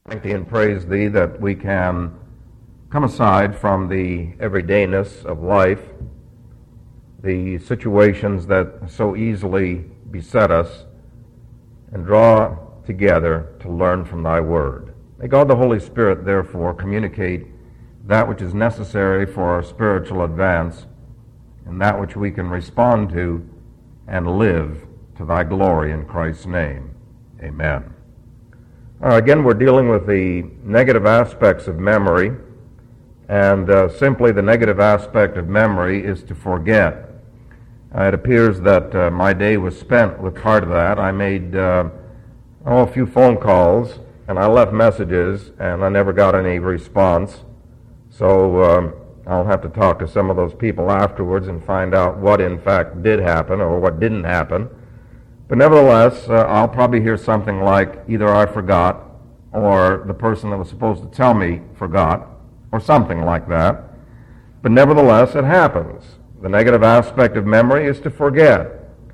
Thank thee and praise thee that we can come aside from the everydayness of life, the situations that so easily beset us, and draw together to learn from thy word. May God the Holy Spirit, therefore, communicate that which is necessary for our spiritual advance and that which we can respond to and live to thy glory in Christ's name. Amen. Again, we're dealing with the negative aspects of memory, and simply the negative aspect of memory is to forget. It appears that my day was spent with part of that. I made a few phone calls, and I left messages, and I never got any response. So I'll have to talk to some of those people afterwards and find out what in fact did happen or what didn't happen. But nevertheless, I'll probably hear something like either I forgot or the person that was supposed to tell me forgot or something like that. But nevertheless, it happens. The negative aspect of memory is to forget.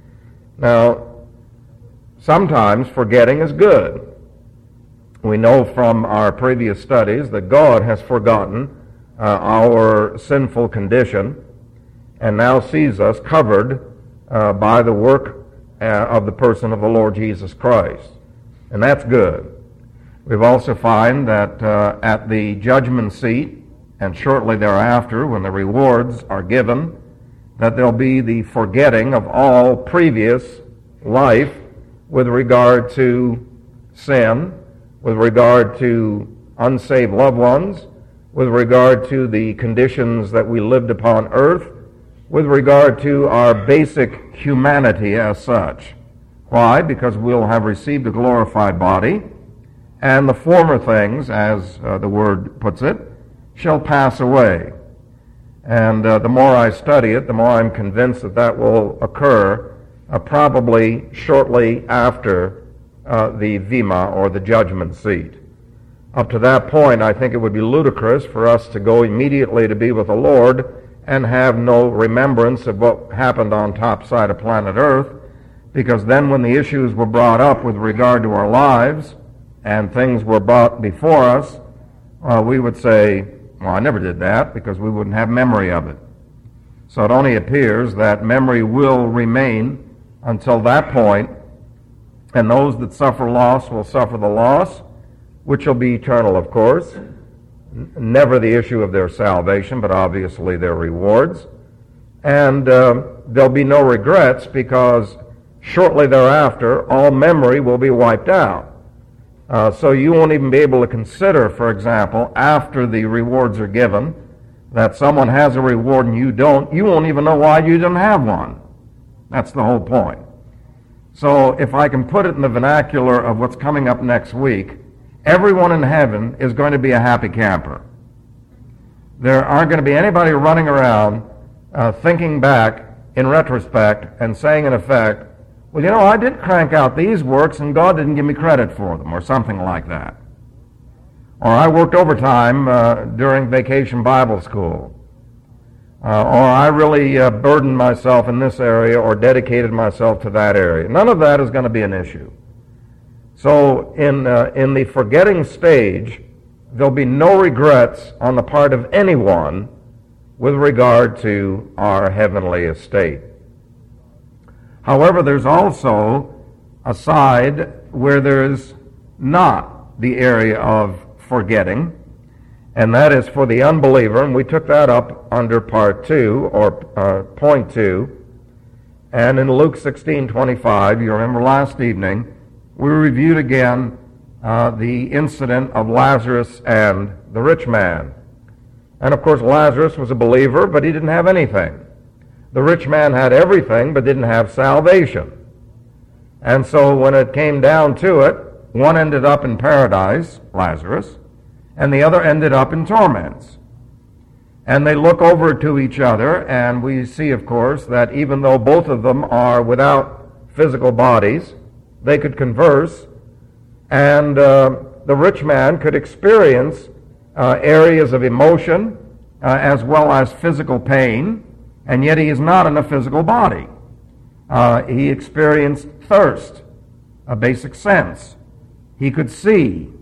Now, sometimes forgetting is good. We know from our previous studies that God has forgotten our sinful condition and now sees us covered by the work of the person of the Lord Jesus Christ. And that's good. We've also find that at the judgment seat and shortly thereafter when the rewards are given, that there'll be the forgetting of all previous life with regard to sin, with regard to unsaved loved ones, with regard to the conditions that we lived upon earth, with regard to our basic humanity as such. Why? Because we'll have received a glorified body, and the former things, as the word puts it, shall pass away. And the more I study it, the more I'm convinced that that will occur probably shortly after the Vima, or the judgment seat. Up to that point, I think it would be ludicrous for us to go immediately to be with the Lord and have no remembrance of what happened on top side of planet Earth, because then when the issues were brought up with regard to our lives and things were brought before us, we would say, well, I never did that, because we wouldn't have memory of it. So it only appears that memory will remain until that point, and those that suffer loss will suffer the loss, which will be eternal, of course. Never the issue of their salvation, but obviously their rewards. And there'll be no regrets, because shortly thereafter, all memory will be wiped out. So you won't even be able to consider, for example, after the rewards are given, that someone has a reward and you don't. You won't even know why you didn't have one. That's the whole point. So if I can put it in the vernacular of what's coming up next week, everyone in heaven is going to be a happy camper. There aren't going to be anybody running around thinking back in retrospect and saying in effect, well, you know, I did crank out these works and God didn't give me credit for them, or something like that. Or I worked overtime during vacation Bible school. Or I really burdened myself in this area or dedicated myself to that area. None of that is going to be an issue. So in the forgetting stage, there'll be no regrets on the part of anyone with regard to our heavenly estate. However, there's also a side where there's not the area of forgetting, and that is for the unbeliever, and we took that up under part 2, or point 2. And in Luke 16:25, you remember last evening, we reviewed again the incident of Lazarus and the rich man. And of course, Lazarus was a believer, but he didn't have anything. The rich man had everything, but didn't have salvation. And so when it came down to it, one ended up in paradise, Lazarus, and the other ended up in torments. And they look over to each other, and we see, of course, that even though both of them are without physical bodies, they could converse, and the rich man could experience areas of emotion as well as physical pain, and yet he is not in a physical body. He experienced thirst, a basic sense. He could see.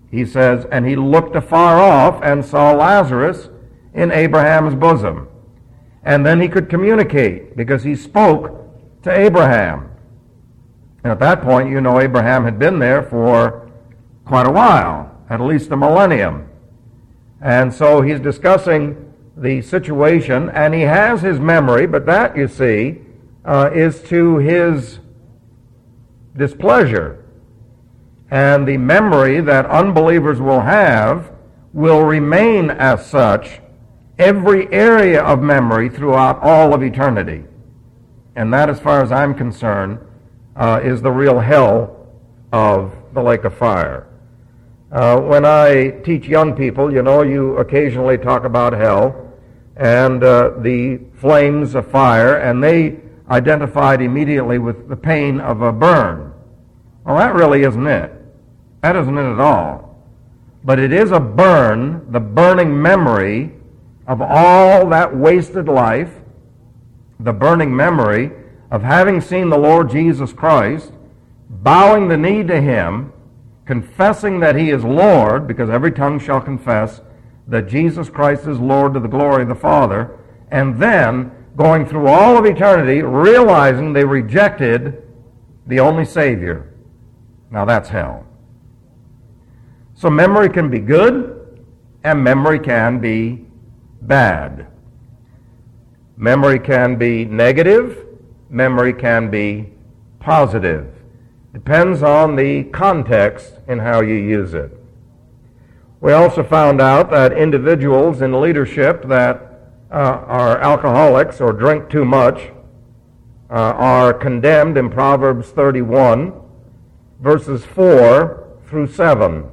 He says, and he looked afar off and saw Lazarus in Abraham's bosom. And then he could communicate because he spoke to Abraham. And at that point, you know, Abraham had been there for quite a while, at least a millennium. And so he's discussing the situation, and he has his memory, but that, you see, is to his displeasure. And the memory that unbelievers will have will remain as such every area of memory throughout all of eternity. And that, as far as I'm concerned, is the real hell of the lake of fire. When I teach young people, you know, you occasionally talk about hell and the flames of fire, and they identified immediately with the pain of a burn. Well, that really isn't it. That isn't it at all. But it is a burn, the burning memory of all that wasted life, the burning memory of having seen the Lord Jesus Christ, bowing the knee to him, confessing that he is Lord, because every tongue shall confess that Jesus Christ is Lord to the glory of the Father, and then going through all of eternity realizing they rejected the only Savior. Now that's hell. So memory can be good, and memory can be bad. Memory can be negative, memory can be positive. Depends on the context in how you use it. We also found out that individuals in leadership that are alcoholics or drink too much are condemned in Proverbs 31, verses 4 through 7.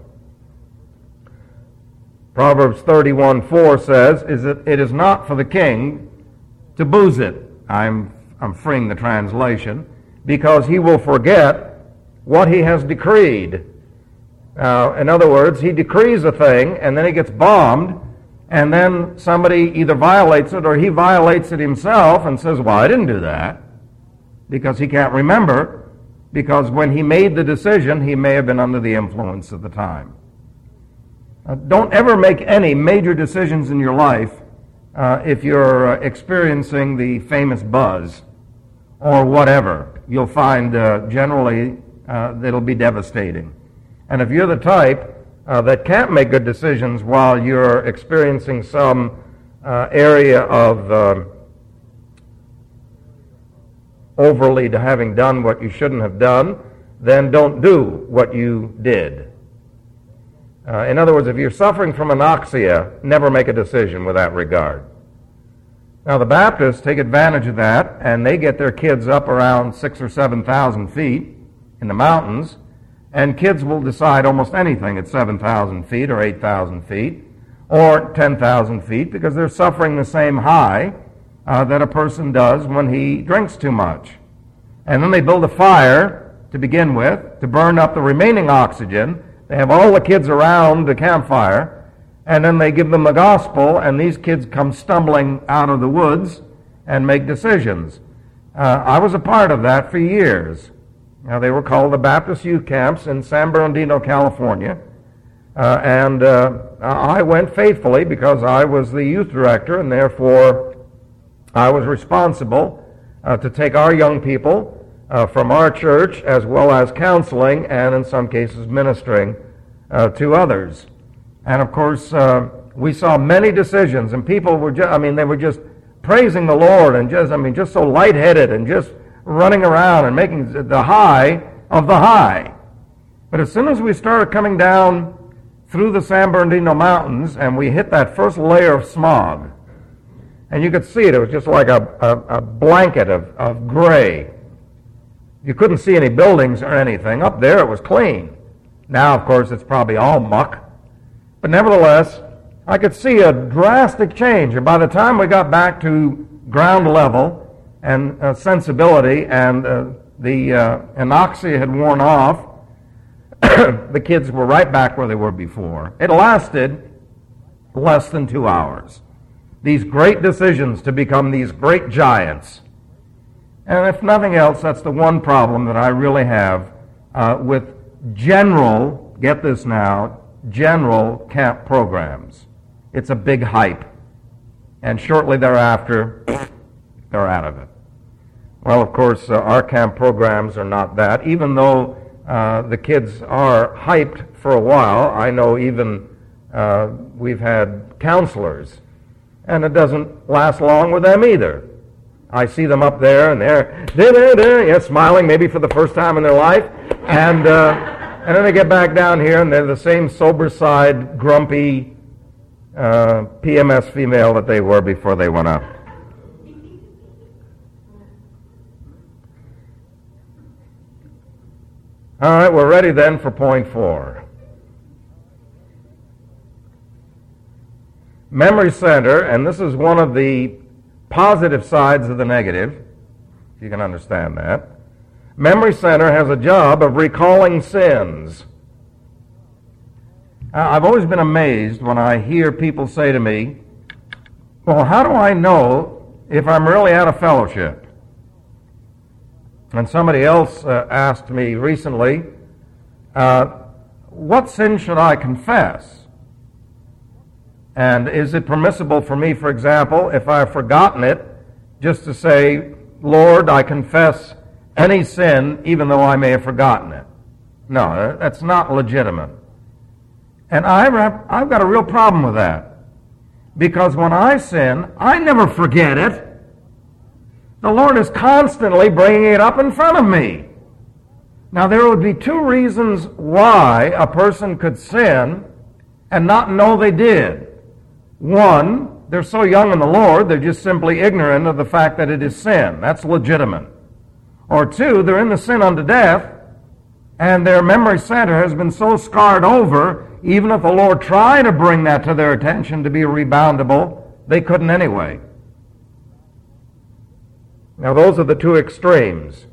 Proverbs 31:4 says, "It is not for the king to booze it." I'm freeing the translation. "Because he will forget what he has decreed." In other words, he decrees a thing, and then he gets bombed, and then somebody either violates it or he violates it himself and says, "Well, I didn't do that," because he can't remember, because when he made the decision, he may have been under the influence at the time. Don't ever make any major decisions in your life if you're experiencing the famous buzz or whatever. You'll find generally it'll be devastating. And if you're the type that can't make good decisions while you're experiencing some area of overly to having done what you shouldn't have done, then don't do what you did. In other words, if you're suffering from anoxia, never make a decision with that regard. Now, the Baptists take advantage of that, and they get their kids up around 6,000 or 7,000 feet in the mountains, and kids will decide almost anything at 7,000 feet or 8,000 feet or 10,000 feet because they're suffering the same high that a person does when he drinks too much. And then they build a fire to begin with to burn up the remaining oxygen. They have all the kids around the campfire, and then they give them the gospel, and these kids come stumbling out of the woods and make decisions. I was a part of that for years. Now, they were called the Baptist Youth Camps in San Bernardino, California, and I went faithfully because I was the youth director, and therefore I was responsible to take our young people from our church, as well as counseling and in some cases ministering to others. And of course, we saw many decisions, and people were they were just praising the Lord and just so lightheaded and just running around and making the high of the high. But as soon as we started coming down through the San Bernardino Mountains and we hit that first layer of smog, and you could see it was just like a blanket of gray. You couldn't see any buildings or anything. Up there it was clean. Now, of course, it's probably all muck. But nevertheless, I could see a drastic change. And by the time we got back to ground level and sensibility and the anoxia had worn off, the kids were right back where they were before. It lasted less than 2 hours. These great decisions to become these great giants. And if nothing else, that's the one problem that I really have with general, get this now, general camp programs. It's a big hype. And shortly thereafter, they're out of it. Well, of course, our camp programs are not that. Even though the kids are hyped for a while, I know even we've had counselors, and it doesn't last long with them either. I see them up there, and they're smiling maybe for the first time in their life, and then they get back down here, and they're the same sober-side, grumpy PMS female that they were before they went up. All right, we're ready then for point 4. Memory center, and this is one of the positive sides of the negative, if you can understand that. Memory center has a job of recalling sins. I've always been amazed when I hear people say to me, well, how do I know if I'm really out of fellowship? And somebody else asked me recently, what sin should I confess? And is it permissible for me, for example, if I've forgotten it, just to say, Lord, I confess any sin, even though I may have forgotten it? No, that's not legitimate. And I've got a real problem with that. Because when I sin, I never forget it. The Lord is constantly bringing it up in front of me. Now, there would be 2 reasons why a person could sin and not know they did. 1, they're so young in the Lord, they're just simply ignorant of the fact that it is sin. That's legitimate. Or 2, they're in the sin unto death, and their memory center has been so scarred over, even if the Lord tried to bring that to their attention to be reboundable, they couldn't anyway. Now, those are the 2 extremes.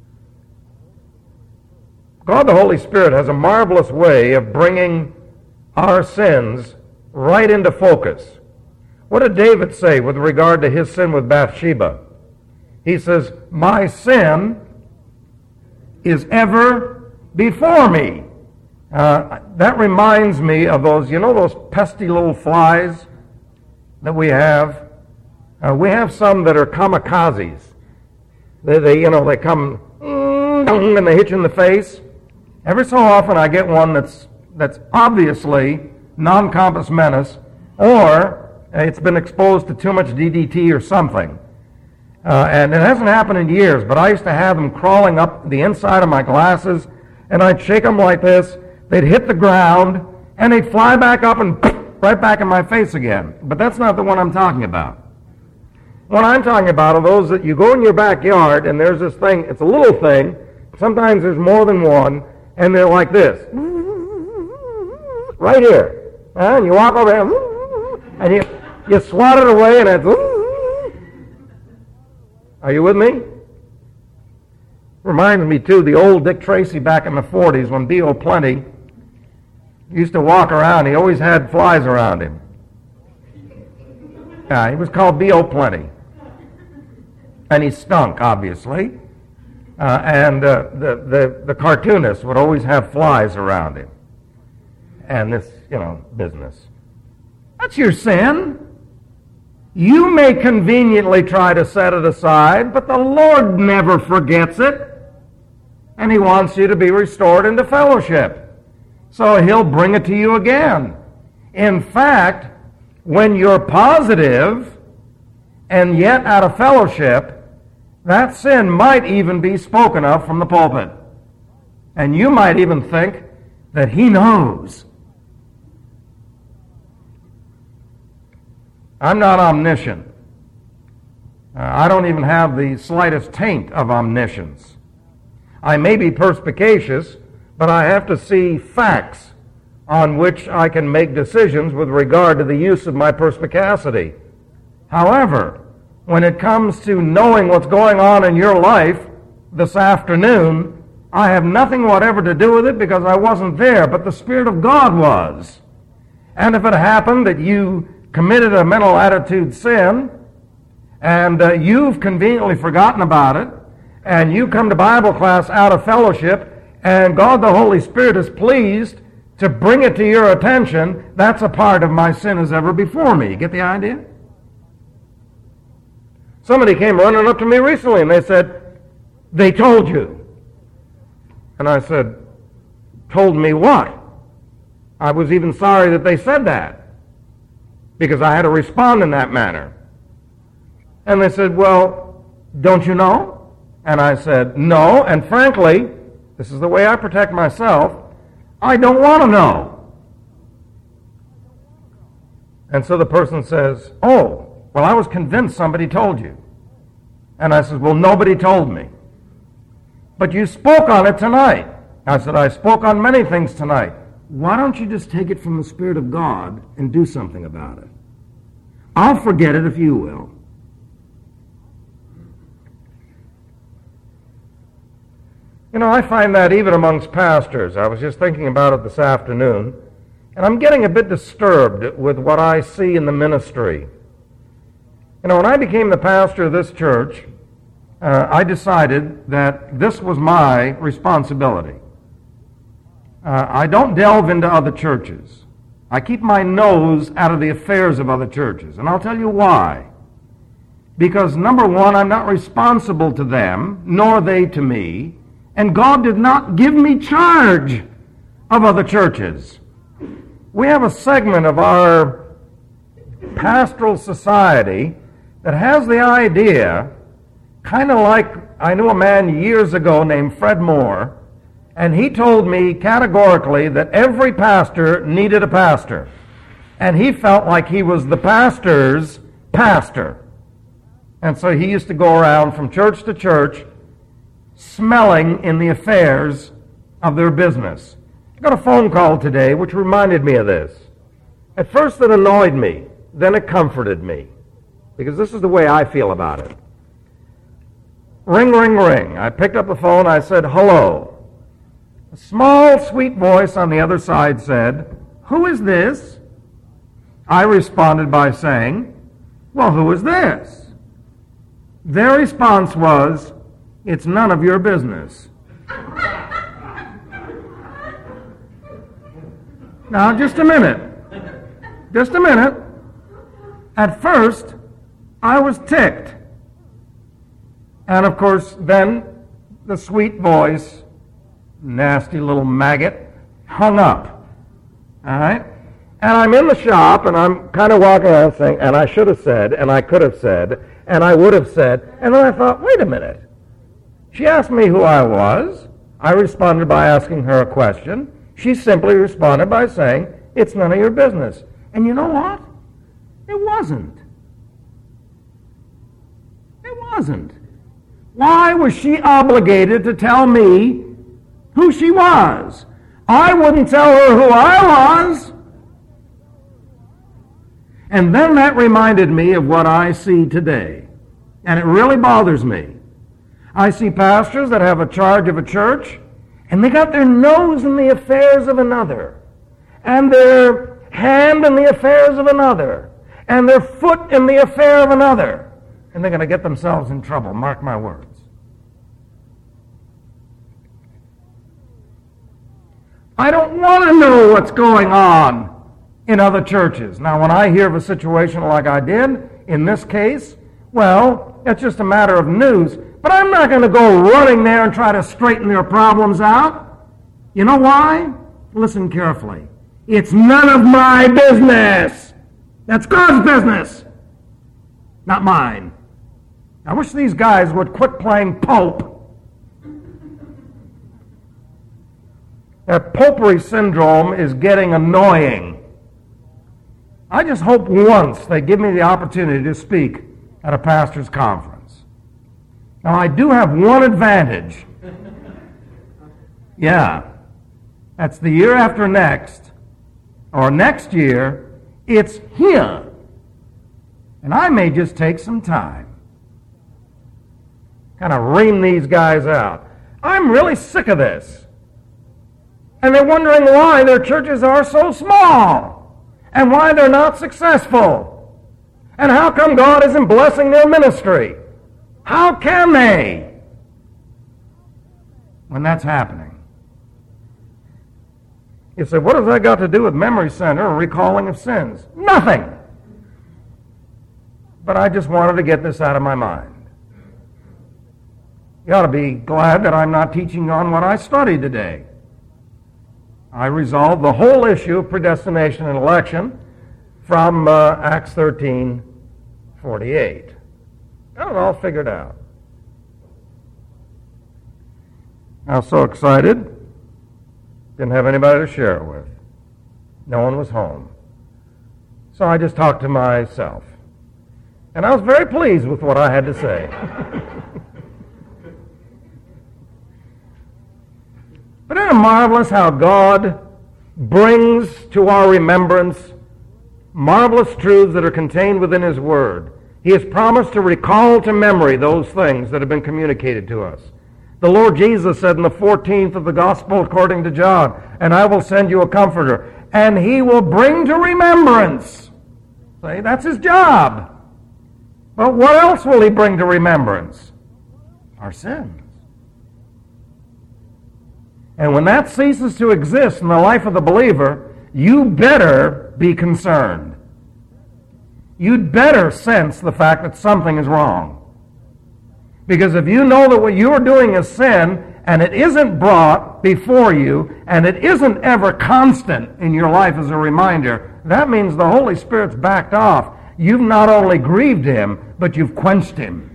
God the Holy Spirit has a marvelous way of bringing our sins right into focus. What did David say with regard to his sin with Bathsheba? He says, my sin is ever before me. That reminds me of those, those pesky little flies that we have? We have some that are kamikazes. They come and they hit you in the face. Every so often I get one that's obviously non-compos mentis, or it's been exposed to too much DDT or something. And it hasn't happened in years, but I used to have them crawling up the inside of my glasses, and I'd shake them like this. They'd hit the ground, and they'd fly back up and right back in my face again. But that's not the one I'm talking about. What I'm talking about are those that you go in your backyard, and there's this thing, it's a little thing, sometimes there's more than one, and they're like this. Right here. And you walk over there, and you swat it away, and it's... Are you with me? Reminds me, too, the old Dick Tracy back in the 40s when B.O. Plenty used to walk around. He always had flies around him. Yeah, he was called B.O. Plenty. And he stunk, obviously. And the cartoonist would always have flies around him. And this, business. That's your sin. You may conveniently try to set it aside, but the Lord never forgets it. And He wants you to be restored into fellowship. So He'll bring it to you again. In fact, when you're positive and yet out of fellowship, that sin might even be spoken of from the pulpit. And you might even think that He knows. I'm not omniscient. I don't even have the slightest taint of omniscience. I may be perspicacious, but I have to see facts on which I can make decisions with regard to the use of my perspicacity. However, when it comes to knowing what's going on in your life this afternoon, I have nothing whatever to do with it because I wasn't there, but the Spirit of God was. And if it happened that you committed a mental attitude sin, and you've conveniently forgotten about it, and you come to Bible class out of fellowship, and God the Holy Spirit is pleased to bring it to your attention, that's a part of my sin as ever before me. You get the idea? Somebody came running up to me recently and they said, they told you. And I said, told me what? I was even sorry that they said that, because I had to respond in that manner. And they said, well, don't you know? And I said, no, and frankly, this is the way I protect myself, I don't want to know. And so the person says, oh, well, I was convinced somebody told you. And I said, well, nobody told me. But you spoke on it tonight. I said, I spoke on many things tonight. Why don't you just take it from the Spirit of God and do something about it? I'll forget it if you will. You know, I find that even amongst pastors. I was just thinking about it this afternoon, and I'm getting a bit disturbed with what I see in the ministry. You know, when I became the pastor of this church, I decided that this was my responsibility. I don't delve into other churches. I keep my nose out of the affairs of other churches, and I'll tell you why. Because, number one, I'm not responsible to them, nor they to me, and God did not give me charge of other churches. We have a segment of our pastoral society that has the idea, kind of like I knew a man years ago named Fred Moore, and he told me categorically that every pastor needed a pastor, and he felt like he was the pastor's pastor. And so he used to go around from church to church smelling in the affairs of their business. I got a phone call today which reminded me of this. At first it annoyed me, then it comforted me, because this is the way I feel about it. Ring, ring, ring. I picked up the phone, I said, hello. A small, sweet voice on the other side said, who is this? I responded by saying, well, who is this? Their response was, it's none of your business. Now, just a minute. Just a minute. At first, I was ticked. And of course, then the sweet voice, nasty little maggot, hung up. All right? And I'm in the shop, and I'm kind of walking around saying, and I should have said, and I could have said, and I would have said, and then I thought, wait a minute. She asked me who I was. I responded by asking her a question. She simply responded by saying, it's none of your business. And you know what? It wasn't. It wasn't. Why was she obligated to tell me who she was? I wouldn't tell her who I was. And then that reminded me of what I see today. And it really bothers me. I see pastors that have a charge of a church, and they got their nose in the affairs of another, and their hand in the affairs of another, and their foot in the affair of another, and they're going to get themselves in trouble, mark my words. I don't want to know what's going on in other churches. Now, when I hear of a situation like I did in this case, well, it's just a matter of news. But I'm not going to go running there and try to straighten their problems out. You know why? Listen carefully. It's none of my business. That's God's business, not mine. I wish these guys would quit playing Pope. That popery syndrome is getting annoying. I just hope once they give me the opportunity to speak at a pastor's conference. Now, I do have one advantage. Yeah. That's the year after next, or next year, it's here. And I may just take some time. Kind of ream these guys out. I'm really sick of this. And they're wondering why their churches are so small, and why they're not successful, and how come God isn't blessing their ministry. How can they when that's happening? You say, what has that got to do with memory center and recalling of sins? Nothing. But I just wanted to get this out of my mind. You ought to be glad that I'm not teaching on what I studied today. I resolved the whole issue of predestination and election from Acts 13:48. Got it all figured out. I was so excited, didn't have anybody to share it with. No one was home. So I just talked to myself. And I was very pleased with what I had to say. But isn't it marvelous how God brings to our remembrance marvelous truths that are contained within His Word? He has promised to recall to memory those things that have been communicated to us. The Lord Jesus said in the 14th of the Gospel according to John, "And I will send you a Comforter, and He will bring to remembrance." See, that's His job. But what else will He bring to remembrance? Our sins. And when that ceases to exist in the life of the believer, you better be concerned. You'd better sense the fact that something is wrong. Because if you know that what you're doing is sin, and it isn't brought before you, and it isn't ever constant in your life as a reminder, that means the Holy Spirit's backed off. You've not only grieved Him, but you've quenched Him.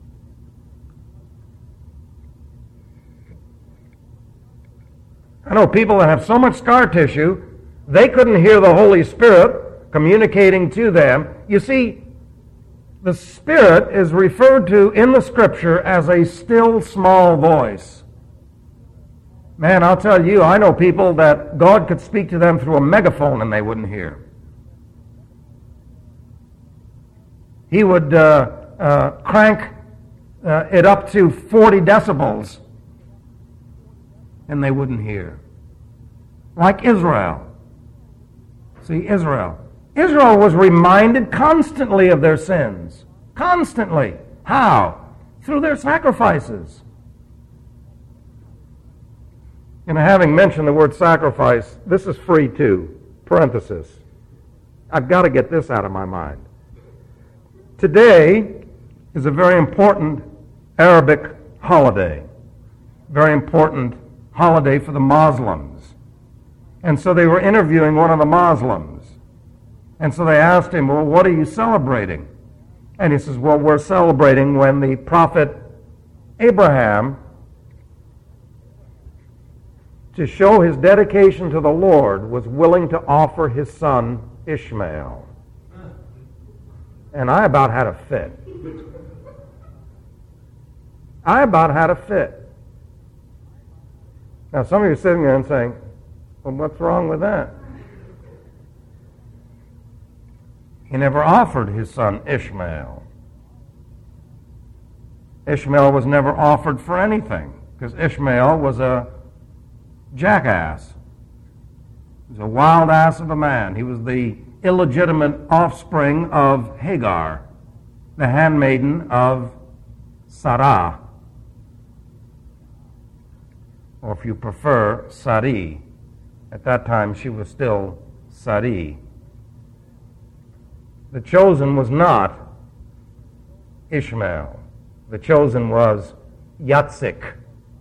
I know people that have so much scar tissue, they couldn't hear the Holy Spirit communicating to them. You see, the Spirit is referred to in the Scripture as a still small voice. Man, I'll tell you, I know people that God could speak to them through a megaphone and they wouldn't hear. He would crank it up to 40 decibels and they wouldn't hear. Like Israel. See, Israel was reminded constantly of their sins. Constantly. How? Through their sacrifices. And having mentioned the word sacrifice, this is free too. Parenthesis. I've got to get this out of my mind. Today is a very important Arabic holiday. Very important holiday for the Muslims. And so they were interviewing one of the Muslims. And so they asked him, well, what are you celebrating? And he says, well, we're celebrating when the prophet Abraham, to show his dedication to the Lord, was willing to offer his son Ishmael. And I about had a fit. Now, some of you are sitting there and saying, well, what's wrong with that? He never offered his son Ishmael. Ishmael was never offered for anything, because Ishmael was a jackass. He was a wild ass of a man. He was the illegitimate offspring of Hagar, the handmaiden of Sarah. Or if you prefer, Sarai. At that time, she was still Sarai. The chosen was not Ishmael. The chosen was Yatzik.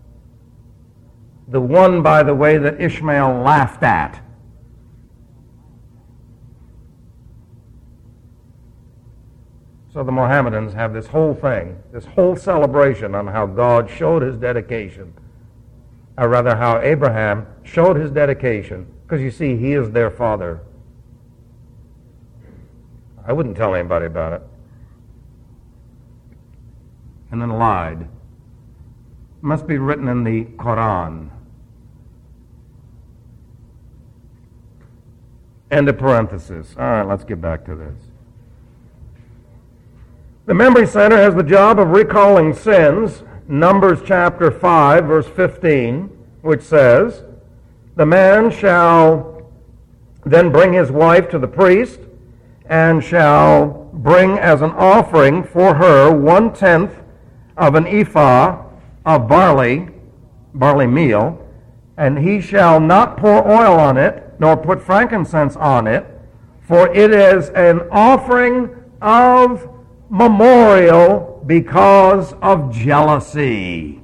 The one, by the way, that Ishmael laughed at. So the Mohammedans have this whole thing, this whole celebration on how God showed His dedication. Or rather, how Abraham showed his dedication. Because you see, he is their father. I wouldn't tell anybody about it. And then lied. It must be written in the Quran. End of parenthesis. All right, let's get back to this. The Memory Center has the job of recalling sins. Numbers chapter 5, verse 15, which says, the man shall then bring his wife to the priest, and shall bring as an offering for her 1/10 of an ephah of barley meal, And he shall not pour oil on it, nor put frankincense on it, for it is an offering of memorial because of jealousy,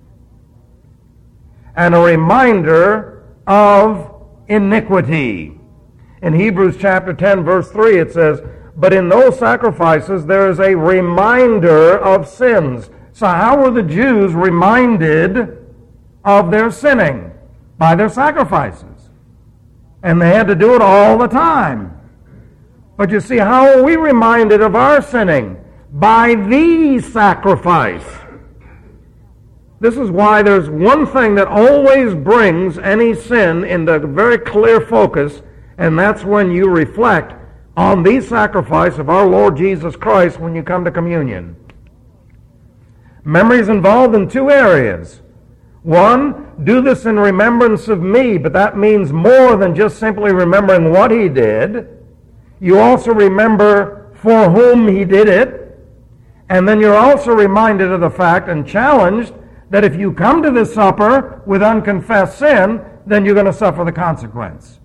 and a reminder of iniquity. In Hebrews chapter 10, verse 3, it says, but in those sacrifices there is a reminder of sins. So how were the Jews reminded of their sinning? By their sacrifices. And they had to do it all the time. But you see, how are we reminded of our sinning? By the sacrifice. This is why there's one thing that always brings any sin into very clear focus, and that's when you reflect on the sacrifice of our Lord Jesus Christ when you come to communion. Memory is involved in two areas. One, do this in remembrance of me, but that means more than just simply remembering what he did. You also remember for whom he did it, and then you're also reminded of the fact and challenged that if you come to this supper with unconfessed sin, then you're going to suffer the consequence.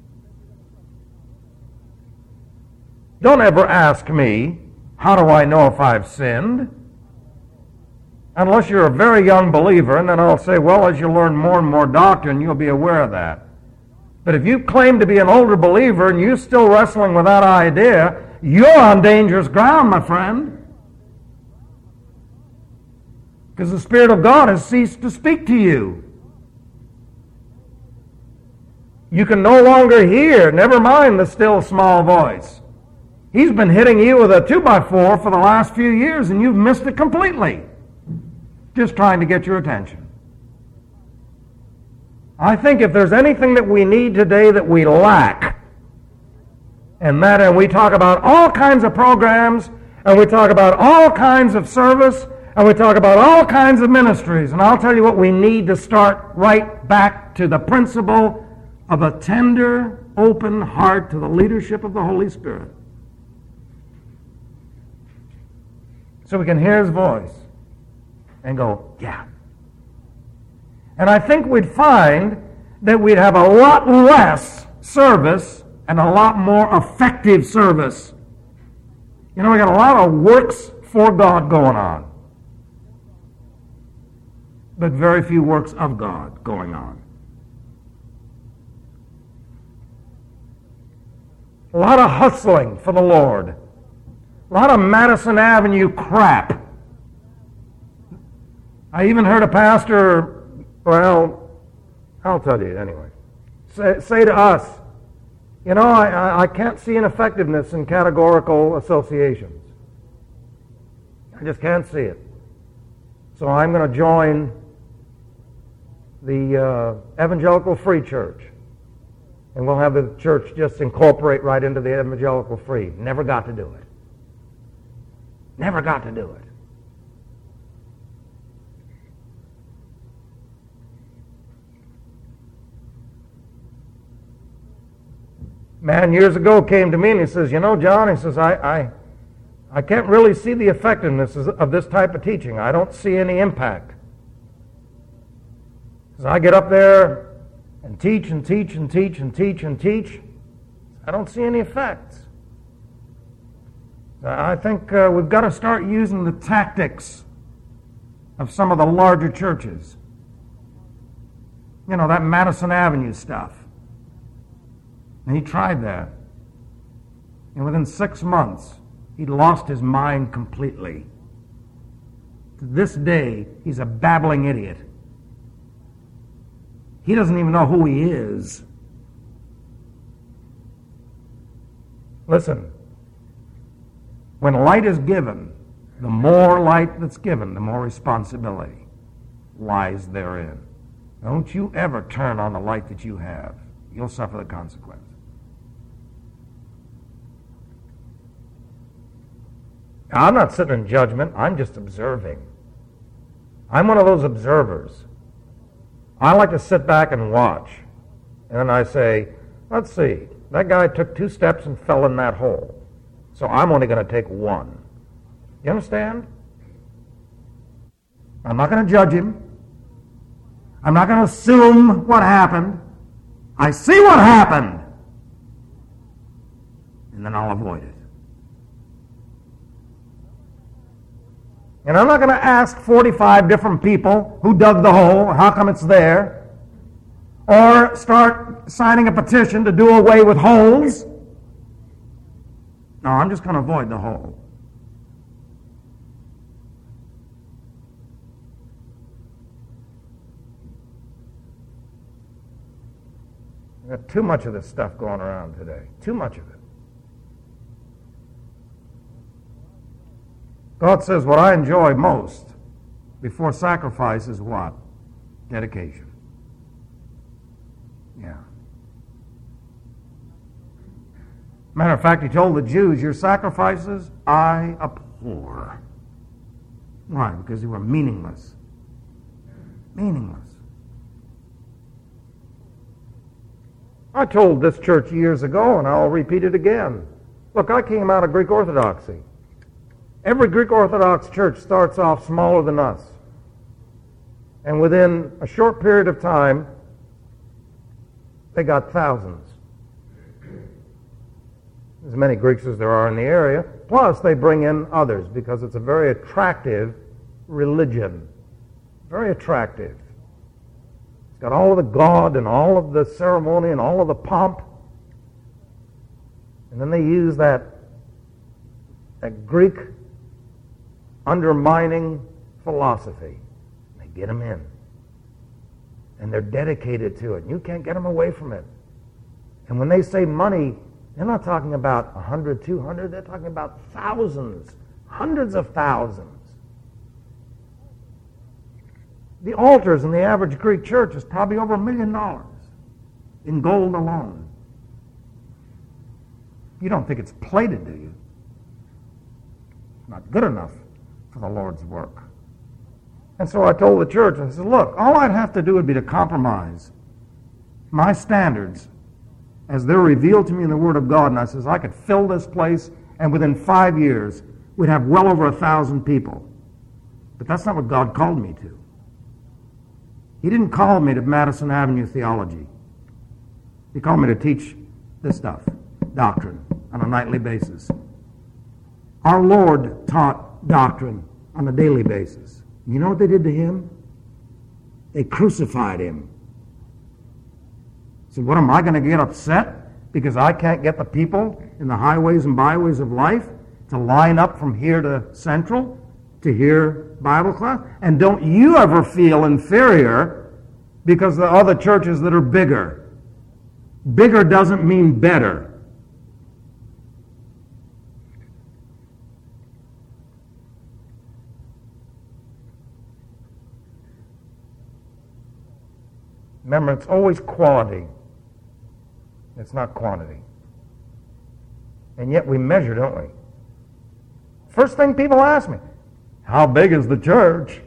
Don't ever ask me, how do I know if I've sinned? Unless you're a very young believer, and then I'll say, well, as you learn more and more doctrine, you'll be aware of that. But if you claim to be an older believer and you're still wrestling with that idea, you're on dangerous ground, my friend. Because the Spirit of God has ceased to speak to you. You can no longer hear, never mind the still small voice. He's been hitting you with a 2x4 for the last few years, and you've missed it completely. Just trying to get your attention. I think if there's anything that we need today that we lack, and we talk about all kinds of programs, and we talk about all kinds of service, and we talk about all kinds of ministries, and I'll tell you what, we need to start right back to the principle of a tender, open heart to the leadership of the Holy Spirit. So we can hear his voice and go, yeah. And I think we'd find that we'd have a lot less service and a lot more effective service. You know, we got a lot of works for God going on, but very few works of God going on. A lot of hustling for the Lord. A lot of Madison Avenue crap. I even heard a pastor, well, I'll tell you anyway, say to us, you know, I can't see an effectiveness in categorical associations. I just can't see it. So I'm going to join the Evangelical Free Church. And we'll have the church just incorporate right into the Evangelical Free. Never got to do it. Never got to do it. Man years ago came to me and he says, you know, John, he says, I can't really see the effectiveness of this type of teaching. I don't see any impact. He says, I get up there and teach and teach and teach and teach and teach. I don't see any effects. I think we've got to start using the tactics of some of the larger churches. You know, that Madison Avenue stuff. And he tried that. And within 6 months, he'd lost his mind completely. To this day, he's a babbling idiot. He doesn't even know who he is. Listen, when light is given, the more light that's given, the more responsibility lies therein. Don't you ever turn on the light that you have. You'll suffer the consequence. Now, I'm not sitting in judgment. I'm just observing. I'm one of those observers. I like to sit back and watch. And then I say, let's see, that guy took 2 steps and fell in that hole. So I'm only going to take 1. You understand? I'm not going to judge him. I'm not going to assume what happened. I see what happened. And then I'll avoid it. And I'm not going to ask 45 different people who dug the hole, how come it's there, or start signing a petition to do away with holes. No, I'm just going to avoid the hole. We've got too much of this stuff going around today. Too much of it. God says what I enjoy most before sacrifice is what? Dedication. Yeah. Matter of fact, he told the Jews, your sacrifices I abhor. Why? Because they were meaningless. Meaningless. I told this church years ago, and I'll repeat it again. Look, I came out of Greek Orthodoxy. Every Greek Orthodox church starts off smaller than us. And within a short period of time, they got thousands. As many Greeks as there are in the area. Plus, they bring in others because it's a very attractive religion. Very attractive. It's got all of the God and all of the ceremony and all of the pomp. And then they use that Greek undermining philosophy. They get them in. And they're dedicated to it. You can't get them away from it. And when they say money, they're not talking about 100, 200. They're talking about thousands, hundreds of thousands. The altars in the average Greek church is probably over $1 million in gold alone. You don't think it's plated, do you? It's not good enough for the Lord's work. And so I told the church, I said, look, all I'd have to do would be to compromise my standards as they're revealed to me in the Word of God. And I says, I could fill this place, and within 5 years, we'd have well over 1,000 people. But that's not what God called me to. He didn't call me to Madison Avenue theology. He called me to teach this stuff, doctrine, on a nightly basis. Our Lord taught doctrine on a daily basis. You know what they did to him? They crucified him. So what, am I going to get upset because I can't get the people in the highways and byways of life to line up from here to Central to hear Bible class? And don't you ever feel inferior because the other churches that are bigger. Bigger doesn't mean better. Remember, it's always quality. It's not quantity. And yet we measure, don't we? First thing people ask me, how big is the church?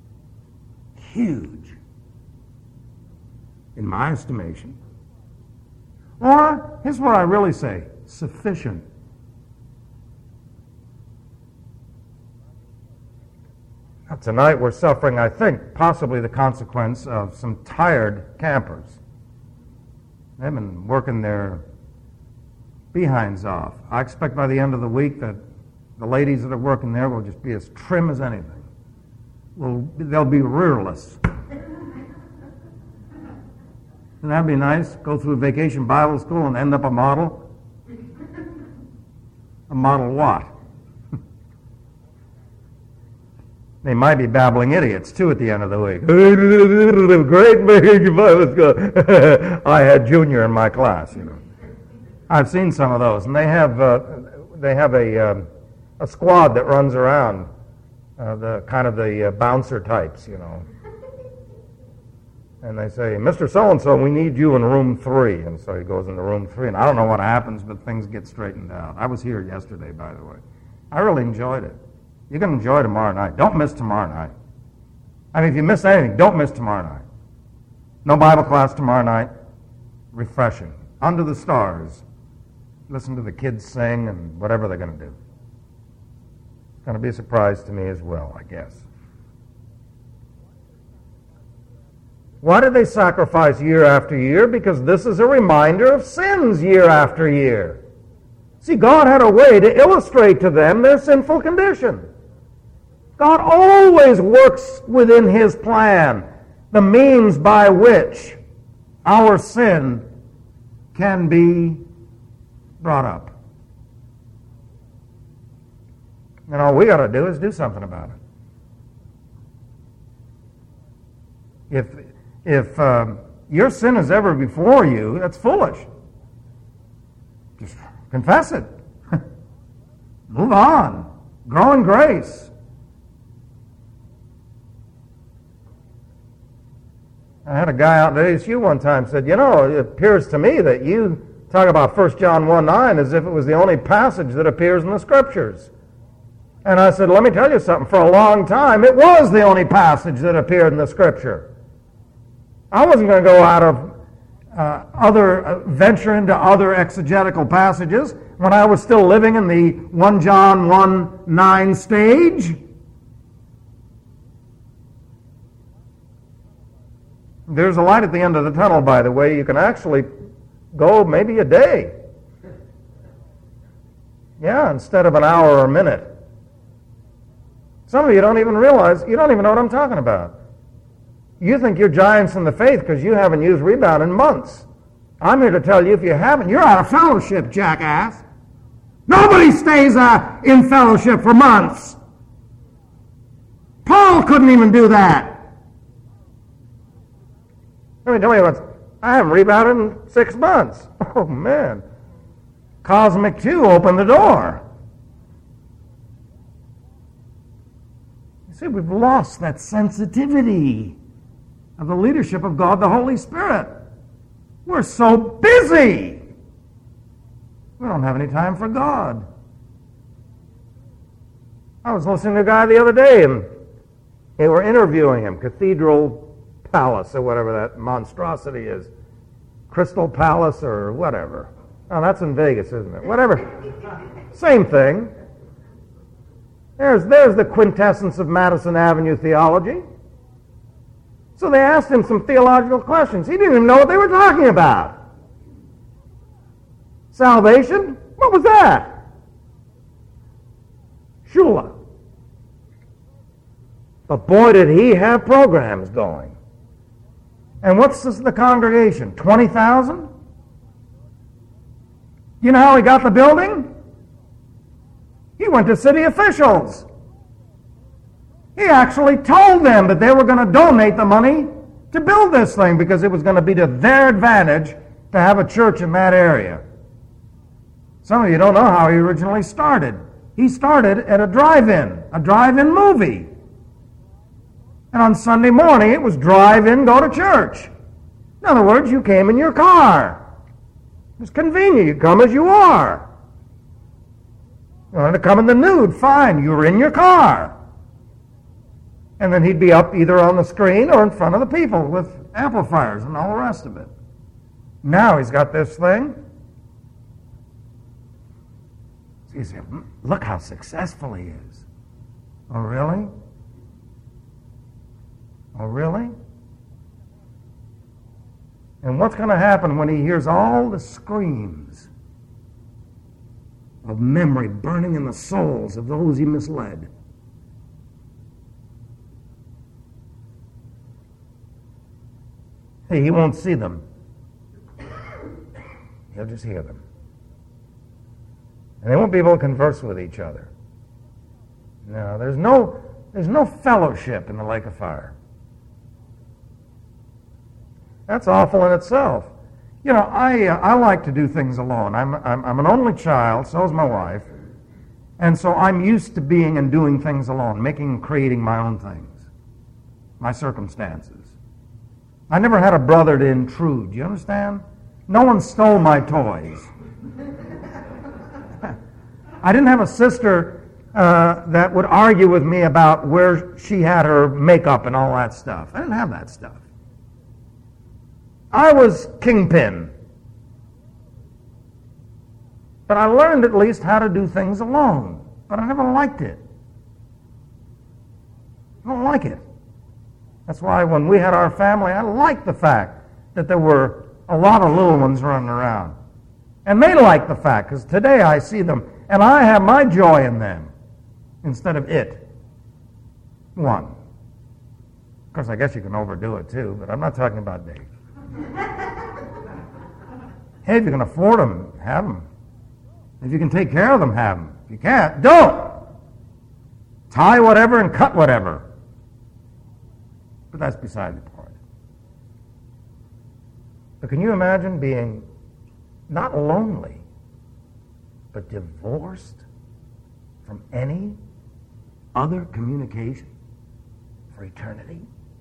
Huge. In my estimation. Or, here's what I really say, sufficient. Now, tonight we're suffering, I think, possibly the consequence of some tired campers. They've been working their behinds off. I expect by the end of the week that the ladies that are working there will just be as trim as anything. They'll be rearless. Wouldn't that be nice? Go through vacation Bible school and end up a model? A model what? They might be babbling idiots, too, at the end of the week. Great vacation Bible school. I had junior in my class, you know. I've seen some of those, and they have a squad that runs around, the kind of the bouncer types, you know. And they say, Mr. So-and-so, we need you in room 3. And so he goes into room 3, and I don't know what happens, but things get straightened out. I was here yesterday, by the way. I really enjoyed it. You can enjoy tomorrow night. Don't miss tomorrow night. I mean, if you miss anything, don't miss tomorrow night. No Bible class tomorrow night. Refreshing. Under the stars. Listen to the kids sing and whatever they're going to do. It's going to be a surprise to me as well, I guess. Why did they sacrifice year after year? Because this is a reminder of sins year after year. See, God had a way to illustrate to them their sinful condition. God always works within His plan the means by which our sin can be brought up. And all we got to do is do something about it. If your sin is ever before you, that's foolish. Just confess it. Move on. Grow in grace. I had a guy out at ASU one time said, it appears to me that you talk about 1 John 1:9 as if it was the only passage that appears in the Scriptures. And I said, let me tell you something. For a long time, it was the only passage that appeared in the Scripture. I wasn't going to go out of venture into other exegetical passages when I was still living in the 1 John 1:9 stage. There's a light at the end of the tunnel, by the way. You can actually go maybe a day. Yeah, instead of an hour or a minute. Some of you don't even realize, you don't even know what I'm talking about. You think you're giants in the faith because you haven't used rebound in months. I'm here to tell you, if you haven't, you're out of fellowship, jackass. Nobody stays in fellowship for months. Paul couldn't even do that. Tell me I haven't rebounded in 6 months. Oh, man. Cosmic 2 opened the door. You see, we've lost that sensitivity of the leadership of God, the Holy Spirit. We're so busy. We don't have any time for God. I was listening to a guy the other day, and they were interviewing him, Cathedral Palace, or whatever that monstrosity is. Crystal Palace, or whatever. Oh, that's in Vegas, isn't it? Whatever. Same thing. There's the quintessence of Madison Avenue theology. So they asked him some theological questions. He didn't even know what they were talking about. Salvation? What was that? Shula. But boy, did he have programs going. And what's the congregation? 20,000? You know how he got the building? He went to city officials. He actually told them that they were going to donate the money to build this thing because it was going to be to their advantage to have a church in that area. Some of you don't know how he originally started. He started at a drive-in movie. And on Sunday morning, it was drive-in, go to church. In other words, you came in your car. It was convenient. You come as you are. You wanted to come in the nude, fine. You were in your car. And then he'd be up either on the screen or in front of the people with amplifiers and all the rest of it. Now he's got this thing. You say, look how successful he is. Oh, really? Oh, really? And what's going to happen when he hears all the screams of memory burning in the souls of those he misled? Hey, he won't see them. He'll just hear them. And they won't be able to converse with each other. No, there's no fellowship in the lake of fire. That's awful in itself. You know, I like to do things alone. I'm an only child, so is my wife. And so I'm used to being and doing things alone, making and creating my own things, my circumstances. I never had a brother to intrude, you understand? No one stole my toys. I didn't have a sister that would argue with me about where she had her makeup and all that stuff. I didn't have that stuff. I was kingpin. But I learned at least how to do things alone. But I never liked it. I don't like it. That's why when we had our family, I liked the fact that there were a lot of little ones running around. And they liked the fact, because today I see them, and I have my joy in them instead of it. One. Of course, I guess you can overdo it too, but I'm not talking about Dave. Hey, if you can afford them, have them. If you can take care of them, have them. If you can't, don't. Tie whatever and cut whatever. But that's beside the point. But can you imagine being not lonely, but divorced from any other communication for eternity?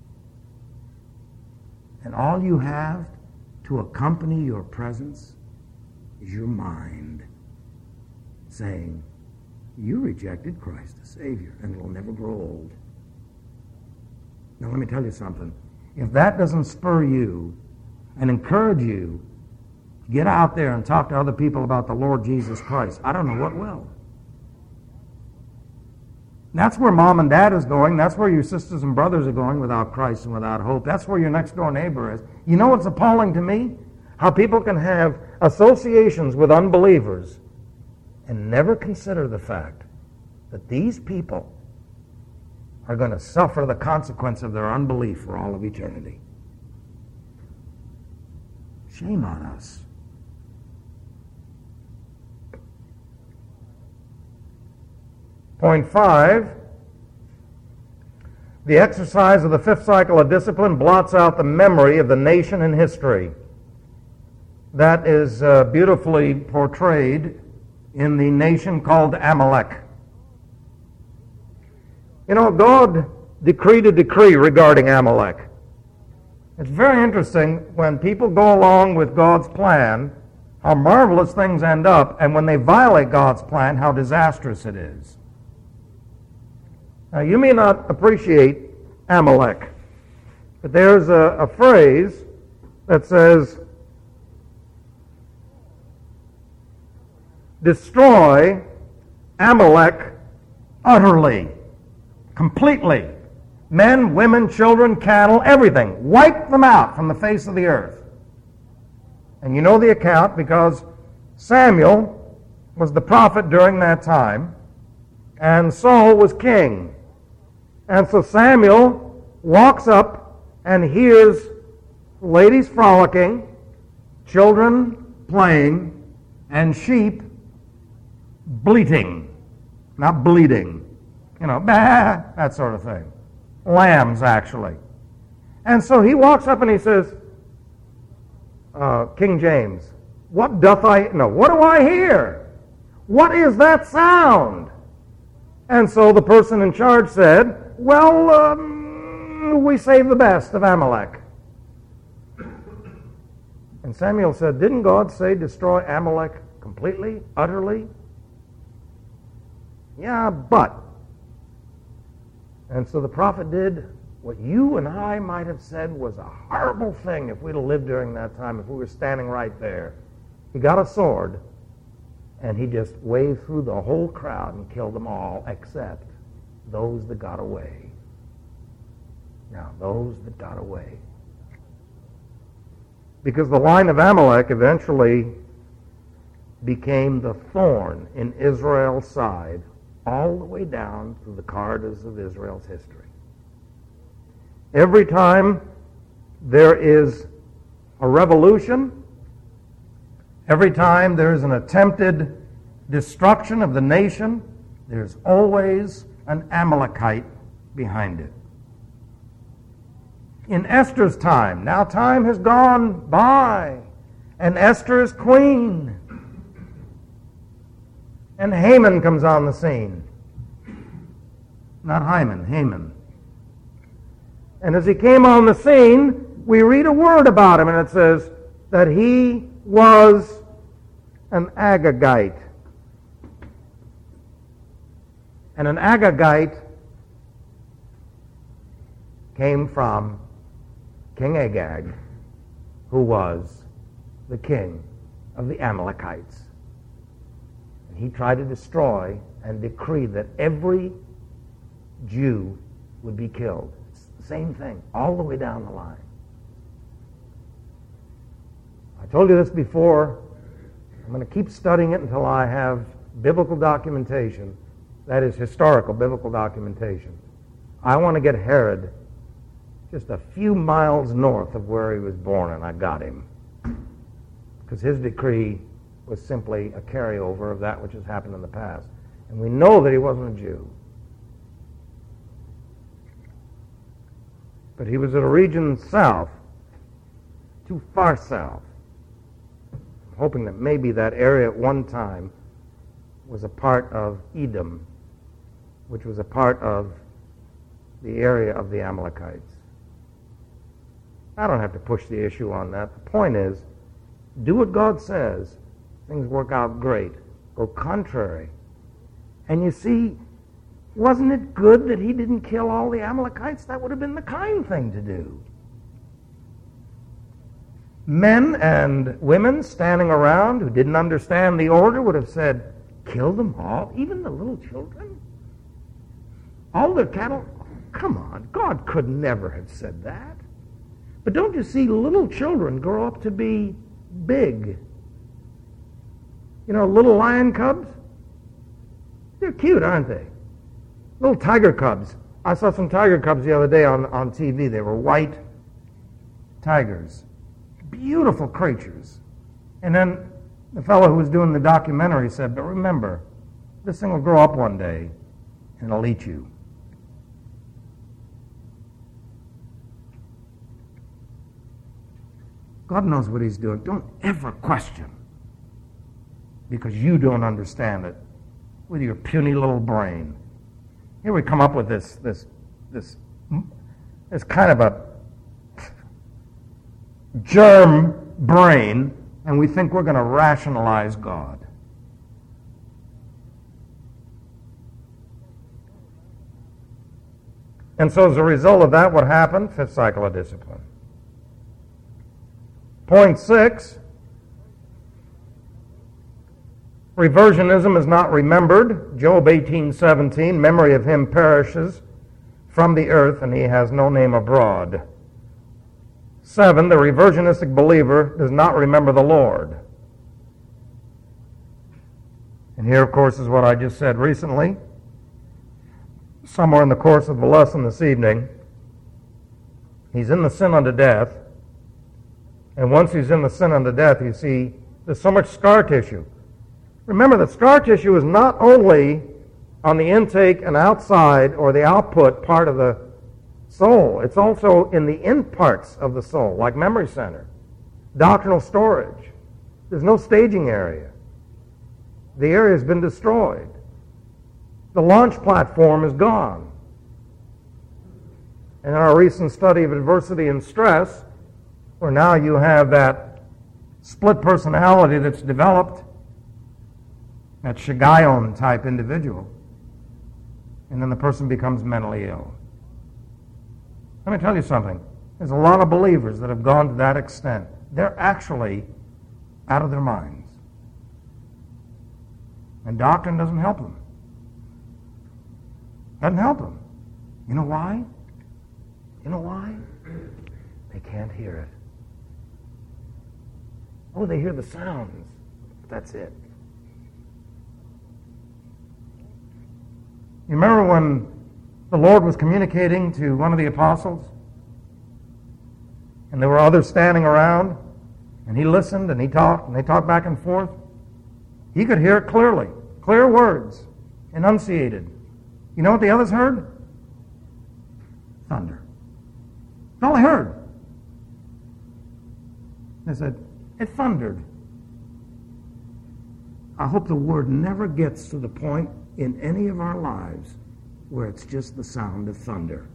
And all you have to accompany your presence is your mind saying, you rejected Christ the Savior, and it'll never grow old. Now let me tell you something. If that doesn't spur you and encourage you to get out there and talk to other people about the Lord Jesus Christ, I don't know what will. That's where mom and dad is going. That's where your sisters and brothers are going without Christ and without hope. That's where your next door neighbor is. You know what's appalling to me? How people can have associations with unbelievers and never consider the fact that these people are going to suffer the consequence of their unbelief for all of eternity. Shame on us. Point 5, the exercise of the fifth cycle of discipline blots out the memory of the nation and history. That is beautifully portrayed in the nation called Amalek. You know, God decreed a decree regarding Amalek. It's very interesting when people go along with God's plan, how marvelous things end up, and when they violate God's plan, how disastrous it is. Now, you may not appreciate Amalek, but there's a phrase that says, destroy Amalek utterly, completely. Men, women, children, cattle, everything. Wipe them out from the face of the earth. And you know the account because Samuel was the prophet during that time, and Saul was king. And so Samuel walks up and hears ladies frolicking, children playing, and sheep bleating, not bleeding. You know, bah, that sort of thing. Lambs, actually. And so he walks up and he says, King James, what do I hear? What is that sound? And so the person in charge said, well, we save the best of Amalek. And Samuel said, didn't God say destroy Amalek completely, utterly? Yeah, but. And so the prophet did what you and I might have said was a horrible thing if we'd have lived during that time, if we were standing right there. He got a sword, and he just waved through the whole crowd and killed them all, except those that got away. Now, those that got away. Because the line of Amalek eventually became the thorn in Israel's side, all the way down through the corridors of Israel's history. Every time there is a revolution, every time there is an attempted destruction of the nation, there's always an Amalekite behind it. In Esther's time, now time has gone by, and Esther is queen. And Haman comes on the scene. Not Hyman, Haman. And as he came on the scene, we read a word about him, and it says that he was an Agagite. And an Agagite came from King Agag, who was the king of the Amalekites. And he tried to destroy and decree that every Jew would be killed. It's the Same thing, all the way down the line. I told you this before. I'm going to keep studying it until I have biblical documentation, that is, historical biblical documentation. I want to get Herod just a few miles north of where he was born, and I got him. Because his decree was simply a carryover of that which has happened in the past. And we know that he wasn't a Jew. But he was in a region south, too far south. I'm hoping that maybe that area at one time was a part of Edom, which was a part of the area of the Amalekites. I don't have to push the issue on that. The point is, do what God says. Things work out great. Go contrary. And you see, wasn't it good that he didn't kill all the Amalekites? That would have been the kind thing to do. Men and women standing around who didn't understand the order would have said, kill them all, even the little children? All their cattle? Come on, God could never have said that. But don't you see little children grow up to be big? You know, little lion cubs? They're cute, aren't they? Little tiger cubs. I saw some tiger cubs the other day on TV. They were white tigers. Beautiful creatures. And then the fellow who was doing the documentary said, but remember, this thing will grow up one day and it'll eat you. God knows what he's doing. Don't ever question because you don't understand it with your puny little brain. Here we come up with this kind of a germ brain, and we think we're going to rationalize God. And so as a result of that, what happened? Fifth cycle of discipline. Point 6, reversionism is not remembered. Job 18:17, memory of him perishes from the earth, and he has no name abroad. 7, the reversionistic believer does not remember the Lord. And here, of course, is what I just said recently. Somewhere in the course of the lesson this evening, he's in the sin unto death. And once he's in the sin unto death, you see, there's so much scar tissue. Remember that scar tissue is not only on the intake and outside or the output part of the soul. It's also in the in parts of the soul, like memory center, doctrinal storage. There's no staging area. The area has been destroyed. The launch platform is gone. And in our recent study of adversity and stress, where now you have that split personality that's developed, that Shigayon type individual, and then the person becomes mentally ill. Let me tell you something. There's a lot of believers that have gone to that extent. They're actually out of their minds. And doctrine doesn't help them. Doesn't help them. You know why? You know why? They can't hear it. Oh, they hear the sounds. That's it. You remember when the Lord was communicating to one of the apostles? And there were others standing around, and he listened, and he talked, and they talked back and forth. He could hear it clearly. Clear words, enunciated. You know what the others heard? Thunder. That's all they heard. They said, it thundered. I hope the word never gets to the point in any of our lives where it's just the sound of thunder.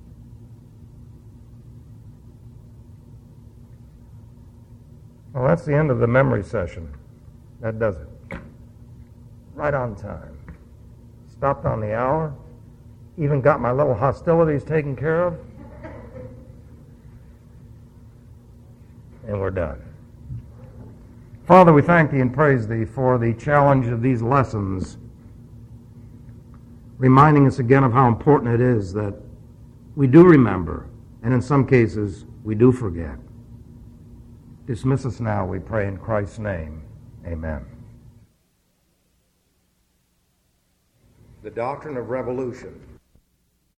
Well, that's the end of the memory session. That does it. Right on time. Stopped on the hour. Even got my little hostilities taken care of. And we're done. Father, we thank Thee and praise Thee for the challenge of these lessons, reminding us again of how important it is that we do remember, and in some cases, we do forget. Dismiss us now, we pray in Christ's name. Amen. The doctrine of revolution.